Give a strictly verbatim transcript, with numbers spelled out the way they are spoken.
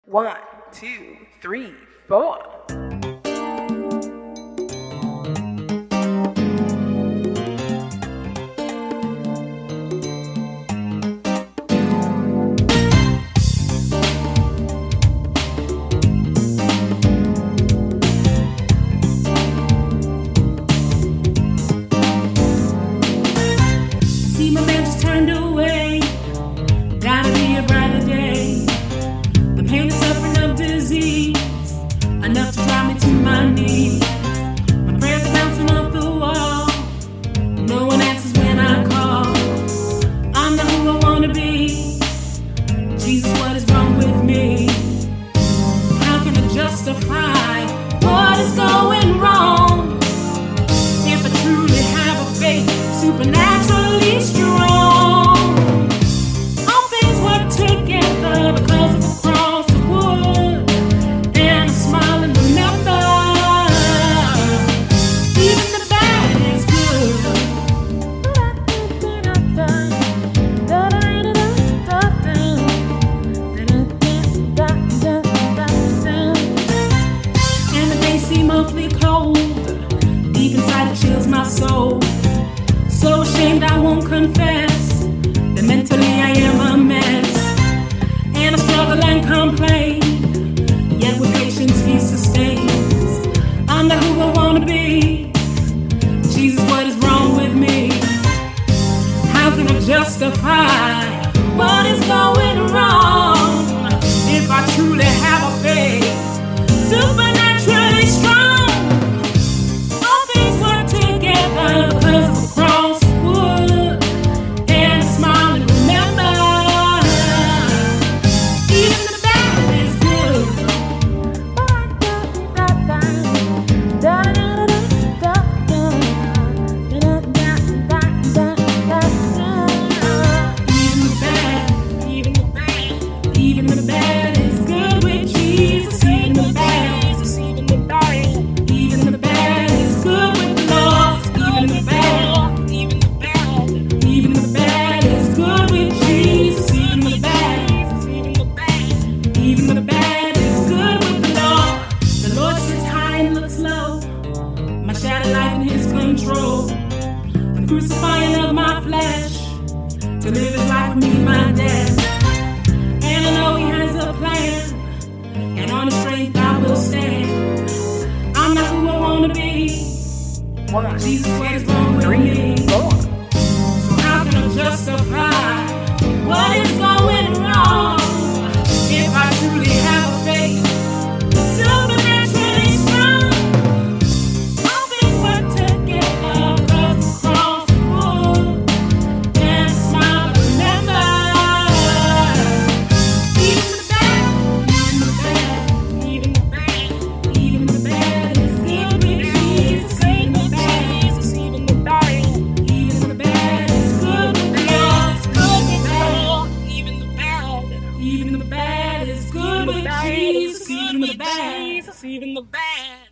One, two, three, four. See, my man just turned away. Gotta be a brighter day. The pain and suffering of disease, enough to drive me to my knees. My prayers are bouncing off the wall. No one answers when I call. I'm not who I wanna be. Jesus, what is wrong with me? How can I justify what is going wrong? If I truly have a faith supernaturally strong, all things work together because of the cross of wood, and a smile and remember, even the bad is good. And the days seem awfully cold. Deep inside it chills my soul. So ashamed I won't confess that mentally I am a mess. And I struggle and complain, yet with patience he sustains. I'm not who I wanna be. Jesus, what is wrong with me? How can I justify what is going wrong? If I truly have a faith supernaturally strong, all things work together because of the cross of wood, and a smile and remember, even the bad is good. Even the bad, even the bad, even the bad is good with Jesus. Even the bad, even the bad, even the bad is good with the Lord. Even the bad, even the bad, even the bad is good with Jesus. Even the bad, even the bad, even the bad is good with the Lord. The Lord sits high and looks low. My shattered life in His control. The crucifying of my flesh to live His life with me, my death. And I know He has a plan, and on His strength I will stand. I'm not who I wanna be. One, Jesus, what is wrong with three, me? four. So how can I justify what is going wrong? If I truly have a faith supernaturally strong, all things work together because the cross of wood, and a smile to remember, even the bad, even the bad, even the bad, even the bad is good with Jesus. Even the bad, even the bad, even the bad is good with the Lord. Good with the Lord. Even the bad, even the bad is good with Jesus. Even the bad, even the bad.